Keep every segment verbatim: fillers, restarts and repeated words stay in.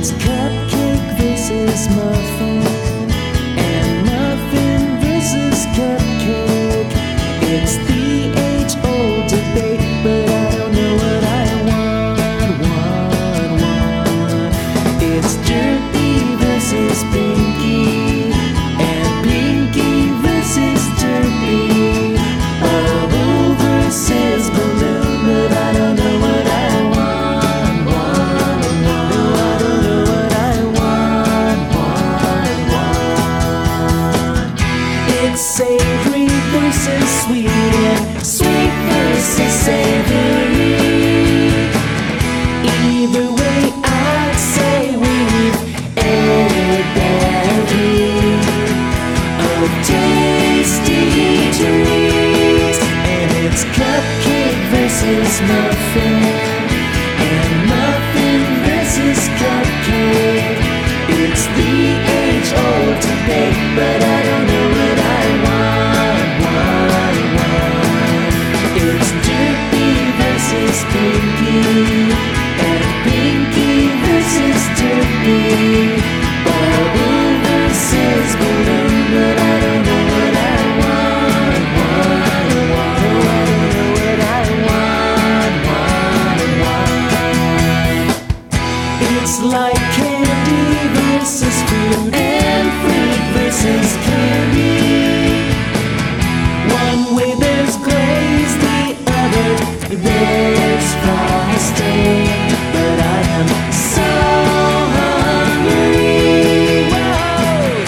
It's cupcake versus muffin, and muffin versus cupcake. It's the age-old debate, but I don't know what I want, want, want. It's Derpy versus Pinky, and Pinky versus Derpy. Bubble versus balloon, but I don't know what I want, want, want. No, I don't know what I want, want, want. It's savory versus sweet, and sweet versus savory. Either way, I'd say we've aired that heat of tasty treats. And it's cupcake versus muffin, and muffin versus cupcake. It's the age-old debate, but I don't know what I want, want, want. It's Derpy versus Pinky, and Pinky versus Derpy. Bubble versus balloon, but I don't know what I want, want, want. No, I don't know what I want, want, want. It's like candy versus fruit, and fruit versus candy. One way there's glaze, the other there's frosting. But I am so hungry. Whoa,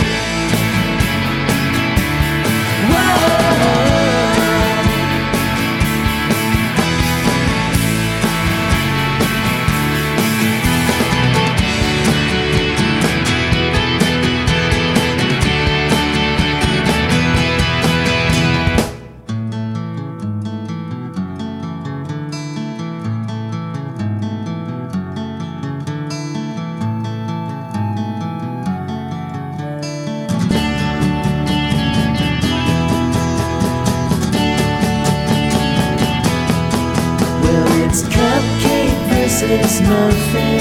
whoa. Well, it's cupcake versus muffin,